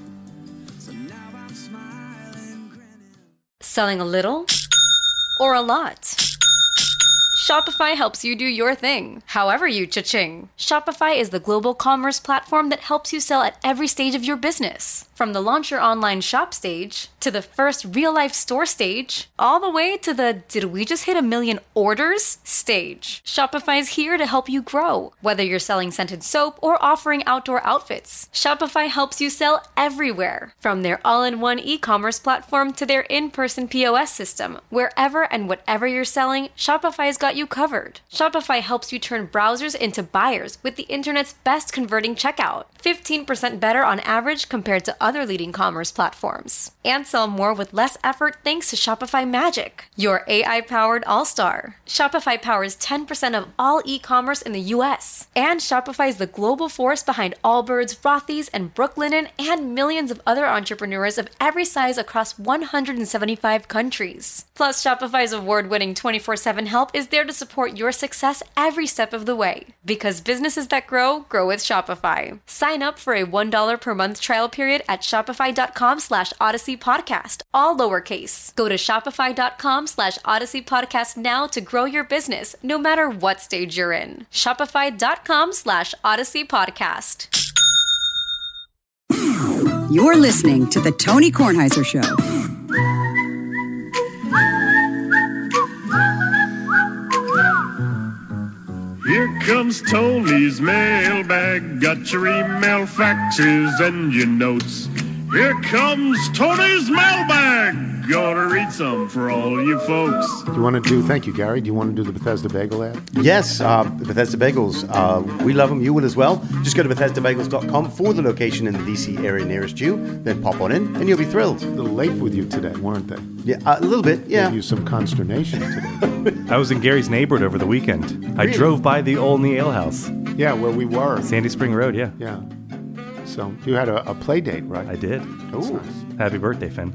Selling a little or a lot? Shopify helps you do your thing, however you cha-ching. Shopify is the global commerce platform that helps you sell at every stage of your business. From the launch your online shop stage, to the first real-life store stage, all the way to the did we just hit 1 million orders stage. Shopify's here to help you grow. Whether you're selling scented soap or offering outdoor outfits, Shopify helps you sell everywhere. From their all-in-one e-commerce platform to their in-person POS system, wherever and whatever you're selling, Shopify's got you covered. Shopify helps you turn browsers into buyers with the internet's best converting checkout. 15% better on average compared to other leading commerce platforms. And sell more with less effort thanks to Shopify Magic, your AI-powered all-star. Shopify powers 10% of all e-commerce in the U.S. And Shopify is the global force behind Allbirds, Rothy's, and Brooklinen, and millions of other entrepreneurs of every size across 175 countries. Plus, Shopify's award-winning 24/7 help is there to support your success every step of the way. Because businesses that grow, grow with Shopify. Sign up for a $1 per month trial period at shopify.com/Odyssey Podcast, all lowercase. Go to shopify.com/Odyssey Podcast now to grow your business, no matter what stage you're in. Shopify.com/Odyssey Podcast. You're listening to The Tony Kornheiser Show. Here comes Tony's mailbag. Got your email, faxes, and your notes. Here comes Tony's mailbag. Gonna read some for all you folks. Do you want to do, thank you, Gary. Do you want to do the Bethesda Bagel ad? Yes, Bethesda Bagels. We love them. You will as well. Just go to BethesdaBagels.com for the location in the DC area nearest you. Then pop on in, and you'll be thrilled. A little late with you today, weren't they? Yeah, a little bit, yeah. Gave you some consternation today. I was in Gary's neighborhood over the weekend. I drove by the Olney Ale House. Yeah, where we were. Sandy Spring Road, yeah. Yeah. So you had a play date, right? I did. That's nice. Happy birthday, Finn.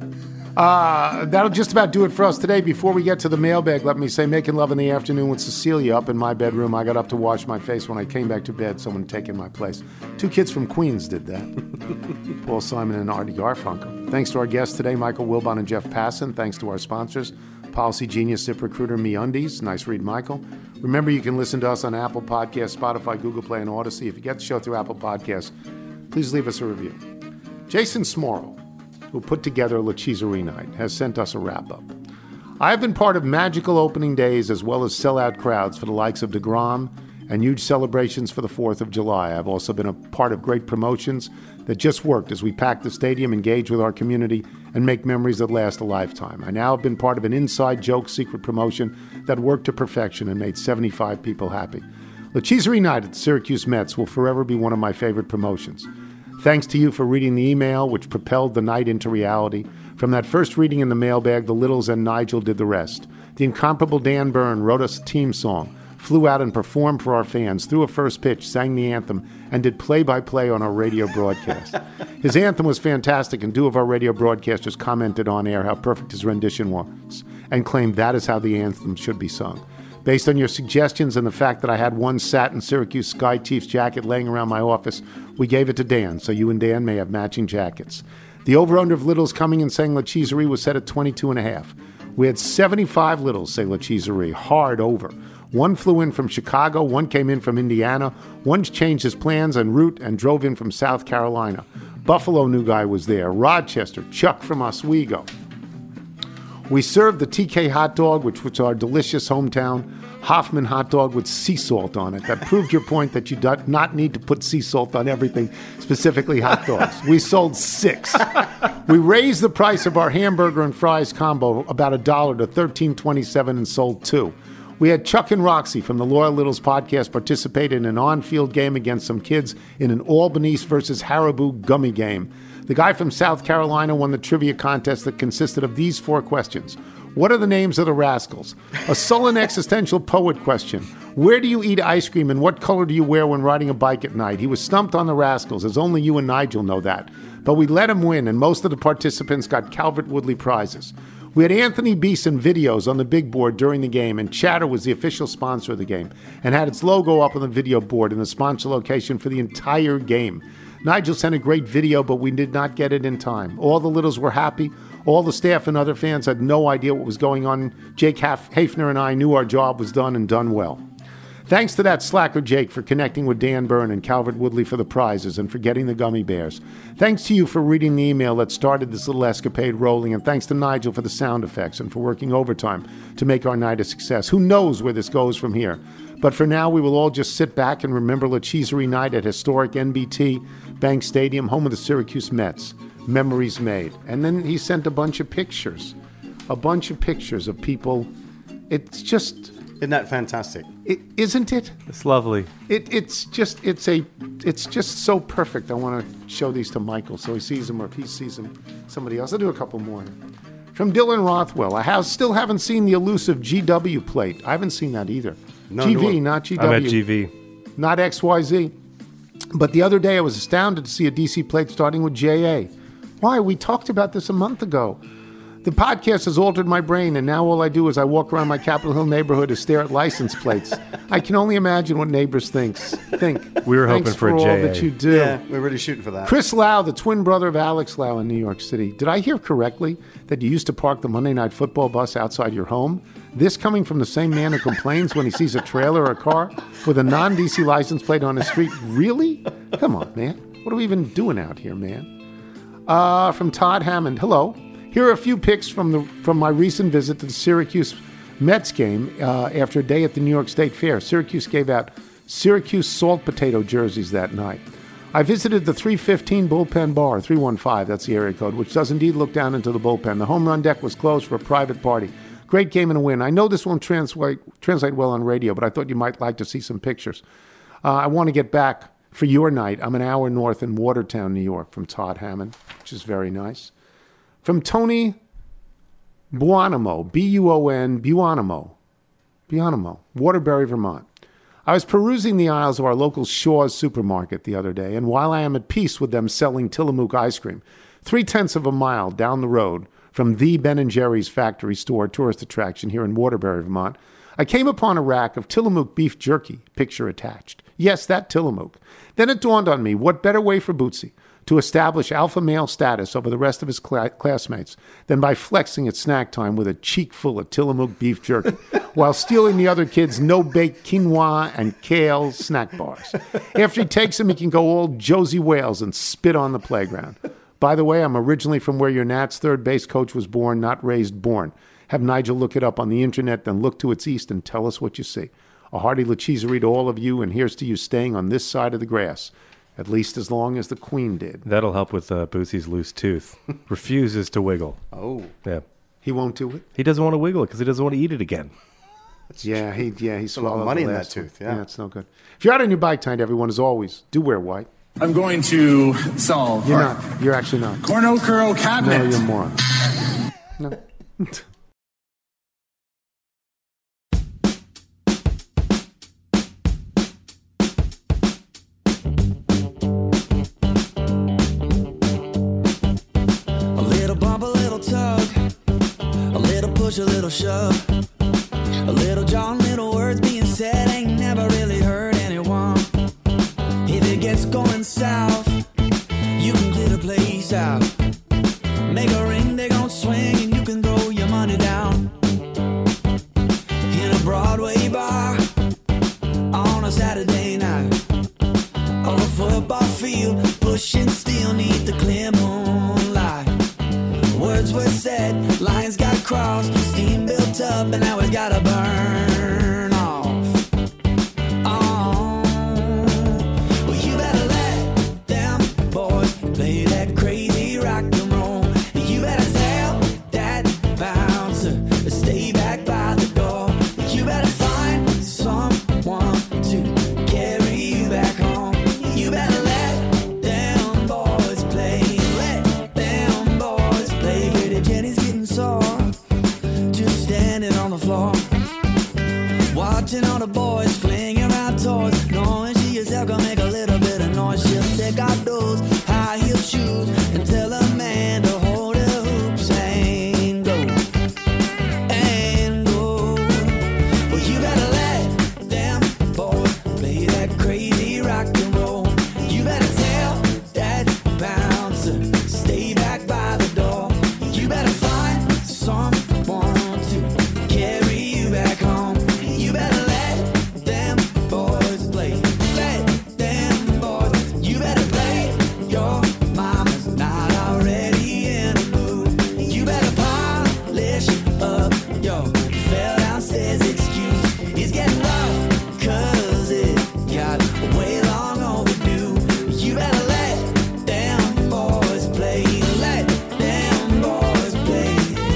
That'll just about do it for us today. Before we get to the mailbag, let me say, making love in the afternoon with Cecilia up in my bedroom. I got up to wash my face. When I came back to bed, someone had taken my place. 2 kids from Queens did that. Paul Simon and Artie Garfunkel. Thanks to our guests today, Michael Wilbon and Jeff Passan. Thanks to our sponsors, Policy Genius, ZipRecruiter, MeUndies. Nice read, Michael. Remember, you can listen to us on Apple Podcasts, Spotify, Google Play, and Odyssey. If you get the show through Apple Podcasts, please leave us a review. Jason Smorrell, who put together La Cheeserie Night, has sent us a wrap-up. I have been part of magical opening days as well as sellout crowds for the likes of DeGrom and huge celebrations for the 4th of July. I've also been a part of great promotions that just worked as we pack the stadium, engage with our community, and make memories that last a lifetime. I now have been part of an inside joke secret promotion that worked to perfection and made 75 people happy. La Cheeserie Night at the Syracuse Mets will forever be one of my favorite promotions. Thanks to you for reading the email, which propelled the night into reality. From that first reading in the mailbag, the Littles and Nigel did the rest. The incomparable Dan Byrne wrote us a team song, flew out and performed for our fans, threw a first pitch, sang the anthem, and did play-by-play on our radio broadcast. His anthem was fantastic, and 2 of our radio broadcasters commented on air how perfect his rendition was, and claimed that is how the anthem should be sung. Based on your suggestions and the fact that I had one satin Syracuse Sky Chiefs jacket laying around my office, we gave it to Dan, so you and Dan may have matching jackets. The over-under of Littles coming and saying La Cheeserie was set at 22.5. We had 75 Littles say La Cheeserie, hard over. 1 flew in from Chicago, 1 came in from Indiana, 1 changed his plans en route and drove in from South Carolina. Buffalo new guy was there. Rochester, Chuck from Oswego. We served the TK hot dog, which was our delicious hometown Hoffman hot dog with sea salt on it. That proved your point that you do not need to put sea salt on everything, specifically hot dogs. We sold 6. We raised the price of our hamburger and fries combo about $1 to $13.27 and sold 2. We had Chuck and Roxy from the Loyal Littles podcast participate in an on-field game against some kids in an Albanese versus Haribo gummy game. The guy from South Carolina won the trivia contest that consisted of these 4 questions. What are the names of the rascals? A sullen existential poet question. Where do you eat ice cream and what color do you wear when riding a bike at night? He was stumped on the rascals, as only you and Nigel know that. But we let him win, and most of the participants got Calvert Woodley prizes. We had Anthony Beeson videos on the big board during the game, and Chatter was the official sponsor of the game and had its logo up on the video board in the sponsor location for the entire game. Nigel sent a great video, but we did not get it in time. All the Littles were happy. All the staff and other fans had no idea what was going on. Jake Hafner and I knew our job was done and done well. Thanks to that slacker Jake for connecting with Dan Byrne and Calvert Woodley for the prizes and for getting the gummy bears. Thanks to you for reading the email that started this little escapade rolling, and thanks to Nigel for the sound effects and for working overtime to make our night a success. Who knows where this goes from here? But for now, we will all just sit back and remember La Cheeserie night at historic NBT Bank Stadium, home of the Syracuse Mets. Memories made. And then he sent a bunch of pictures of people. It's just... Isn't that fantastic? Isn't it? It's lovely. It's just so perfect. I want to show these to Michael so he sees them, or if he sees them, somebody else. I'll do a couple more. From Dylan Rothwell. I still haven't seen the elusive GW plate. I haven't seen that either. No, GV, not GW. I'm at GV. Not XYZ. But the other day I was astounded to see a DC plate starting with JA. Why? We talked about this a month ago. The podcast has altered my brain, and now all I do is I walk around my Capitol Hill neighborhood and stare at license plates. I can only imagine what neighbors think. We were hoping for a all JA. that you do. Yeah, we're really shooting for that. Chris Lau, the twin brother of Alex Lau in New York City. Did I hear correctly that you used to park the Monday Night Football bus outside your home? This coming from the same man who complains when he sees a trailer or a car with a non-DC license plate on the street? Really? Come on, man. What are we even doing out here, man? From Todd Hammond. Hello. Here are a few pics from my recent visit to the Syracuse Mets game after a day at the New York State Fair. Syracuse gave out Syracuse salt potato jerseys that night. I visited the 315 Bullpen Bar, 315, that's the area code, which does indeed look down into the bullpen. The home run deck was closed for a private party. Great game and a win. I know this won't translate well on radio, but I thought you might like to see some pictures. I want to get back for your night. I'm an hour north in Watertown, New York, from Todd Hammond, which is very nice. From Tony Buonamo, B-U-O-N, Buonamo, Waterbury, Vermont. I was perusing the aisles of our local Shaw's supermarket the other day, and while I am at peace with them selling Tillamook ice cream, 0.3 of a mile down the road from the Ben & Jerry's factory store tourist attraction here in Waterbury, Vermont, I came upon a rack of Tillamook beef jerky, picture attached. Yes, that Tillamook. Then it dawned on me, what better way for Bootsy to establish alpha male status over the rest of his classmates than by flexing at snack time with a cheek full of Tillamook beef jerky while stealing the other kids' no-bake quinoa and kale snack bars. After he takes them, he can go all Josie Wales and spit on the playground. By the way, I'm originally from where your Nats third base coach was born, not raised, born. Have Nigel look it up on the internet, then look to its east and tell us what you see. A hearty La Cheeserie to all of you, and here's to you staying on this side of the grass. At least as long as the Queen did. That'll help with Bootsy's loose tooth. Refuses to wiggle. Oh. Yeah. He won't do it? He doesn't want to wiggle it because he doesn't want to eat it again. He swallowed a lot of money in that one. tooth, yeah. It's no good. If you're out on your bike tonight, everyone, as always, do wear white. I'm going to solve. You're not. You're actually not. Corno Curl cabinet. No, you're a moron. No. A little shove, a little jaw, little words being said ain't never really hurt anyone. If it gets going south, you can clear the place out. Make a ring, they gon' swing, and you can throw your money down. In a Broadway bar, on a Saturday night, on a football field, pushing steel neath the clouds. words were said, lines got crossed, steam built up, and now it gotta burn off. Oh, well, you better let them boys play that crazy rock and roll. You better tell that bouncer to stay back by the door. You better find someone to carry you back home. You better let them boys play. Let them boys play. Pretty Jenny's getting sore, just standing on the floor, watching all the boys fling around toys, knowing she herself gonna make a little bit of noise. She'll take out those high heel shoes and tell a man to hold her hoops and go, and go. Well, you better let them boys play that crazy rock and roll. You better tell that bouncer stay back by the door. You better find someone to carry you back home. You better let them boys play. Let them boys. You better play. Your mama's not already in the mood. You better polish up your fell downstairs excuse. It's getting rough, 'cause it got way long overdue. You better let them boys play. Let them boys play.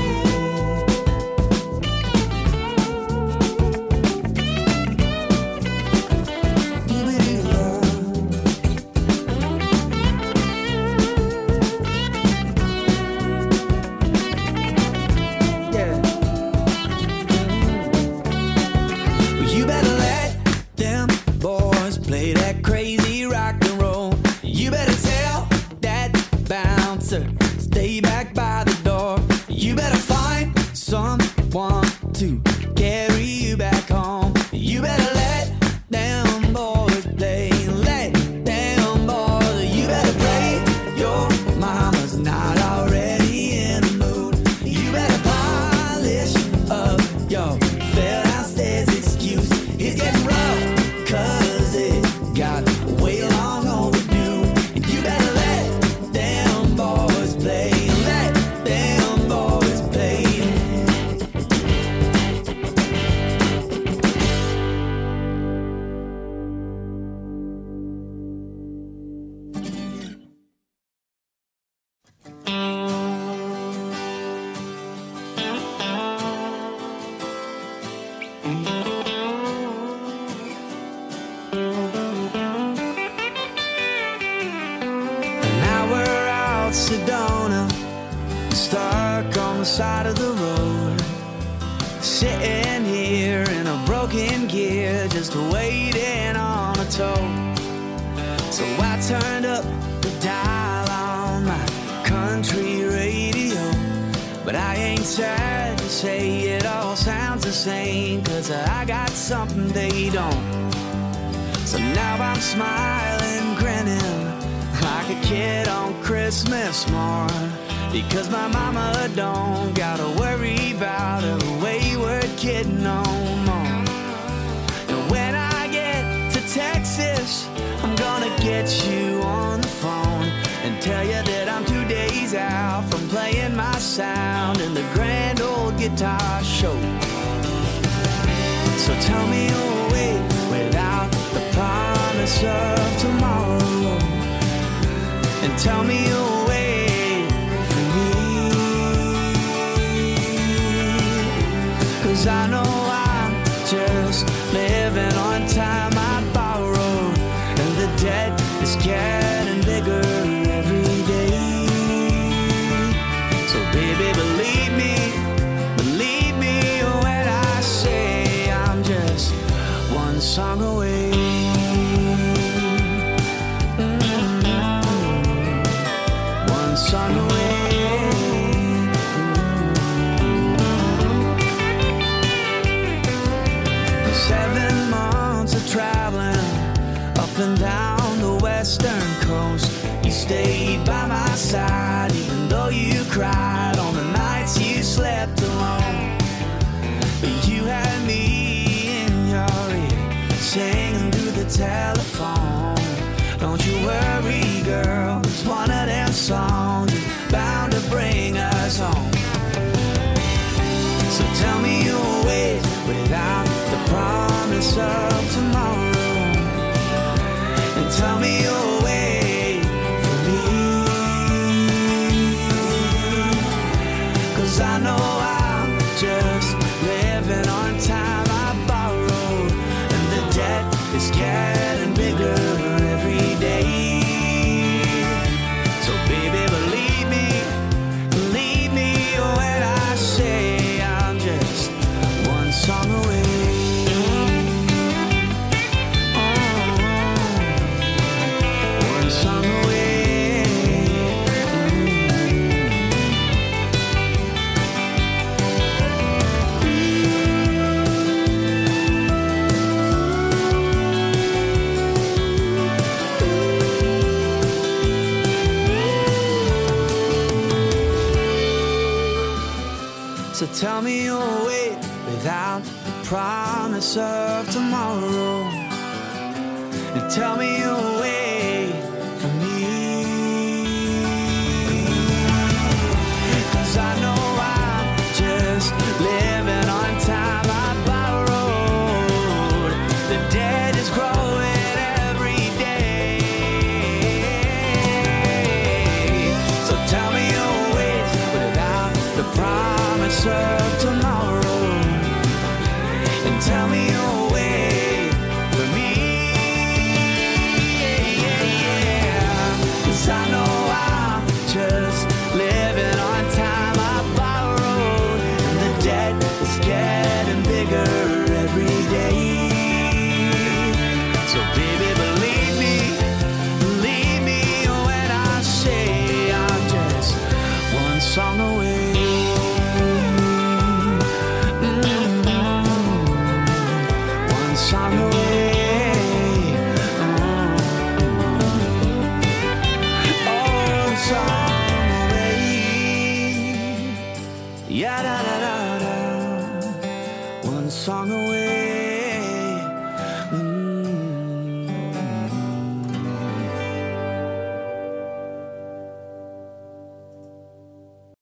You better let them boys play that crazy rock and roll. You better tell that bouncer stay back by the door. You better find someone to carry you back home. You better let them boys play. Let them boys. You better play. Your mama's not already in the mood. You better polish up your fell downstairs excuse. It's getting rough, 'cause it got way long overdue. And you better let them boys play. Let them boys play. Now we're out Sedona, stuck on the side of the road, sitting here in a broken gear, just waiting on a tow. So I turned up the dial on my country radio, but I ain't sad to say it all sounds the same, 'cause I got something they don't. So now I'm smiling, grinning like a kid on Christmas morn, because my mama don't gotta worry about a wayward kid no more. And when I get to Texas, I'm gonna get you on the phone and tell you that I'm 2 days out from playing my sound in the grand old guitar show. So tell me you'll wait without the promise of tomorrow, and tell me you'll wait for me, 'cause I know I'm just living on time I borrowed, and the debt is getting bigger every day. So baby, believe me when I say I'm just one song away. One song away. 7 months of traveling up and down the western coast. You stayed by my side, even though you cried on the nights you slept alone. But you had me in your ear, singing through the telephone. Don't you worry, girl, it's one of them songs bound to bring us us home. So tell me you'll wait without the promise of tomorrow. And tell me you'll wait for me. 'Cause I know I'm just living on time I borrowed, and the debt is getting bigger every day. So baby, believe me when I say I'm just one song away. One song away. So tell me you'll wait without the promise of tomorrow. And tell me you'll wait for me. 'Cause I know I'm just living on time I borrowed. The debt is growing every day. So tell me you'll wait without the promise of tomorrow, and tell me you'll wait for me. 'Cause I know I'm just living on time I borrowed, and the debt is getting bigger every day. So baby, believe me when I say I'm just one song away. Song away. Oh, song away. Yeah, da da da da. One song away.